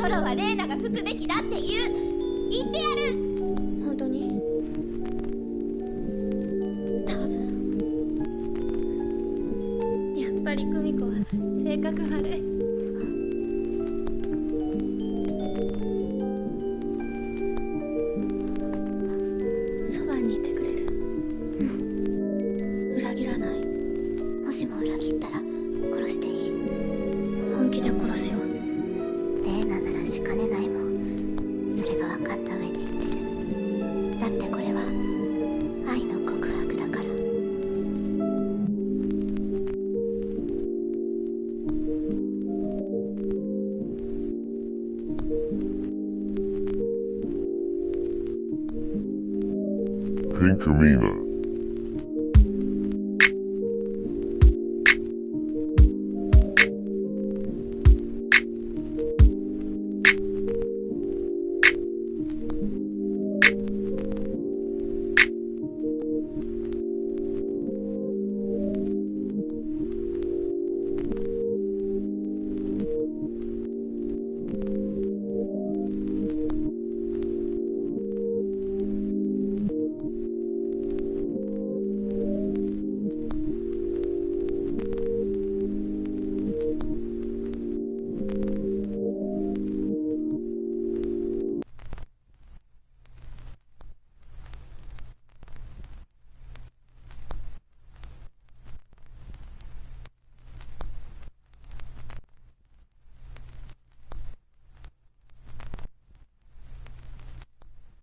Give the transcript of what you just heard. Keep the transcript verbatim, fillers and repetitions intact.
ロはレイナが吹くべきだって言う。言ってやる。 本当に？多分。やっぱり久美子は性格悪い。そばにいてくれる？うん。裏切らない。もしも裏切ったら殺していい。本気で殺すよ。 レイナならしかねないもん。それが分かった上で言ってる。だってこれは愛の告白だから。 Pinkamena.